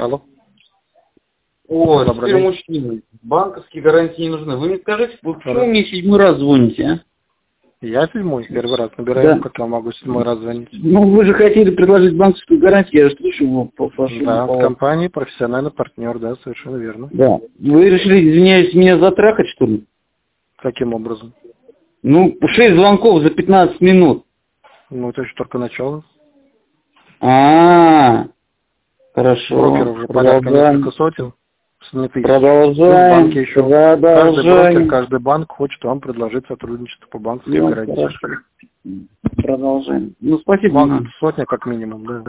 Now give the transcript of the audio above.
Алло. О, Добрый теперь день. мужчины. Банковские гарантии не нужны. Вы мне скажите, вы почему мне 7-й раз звоните, а? Я 7-й, первый раз набираю, Да. как я могу 7-й раз звонить. Ну, вы же хотели предложить банковскую гарантию, я же слышу по фашу. Да, в компании профессиональный партнер, да, совершенно верно. Да. Вы решили, извиняюсь, меня затрахать, что ли? Каким образом? Ну, 6 звонков за 15 минут. Ну, это еще только начало. Хорошо. Брокеров уже порядка несколько сотен, с не тысяч. Продолжаем. В банке еще. Каждый брокер, каждый банк хочет вам предложить сотрудничество по банковской гарантии. Продолжаем. Ну, спасибо. Сотня как минимум, да.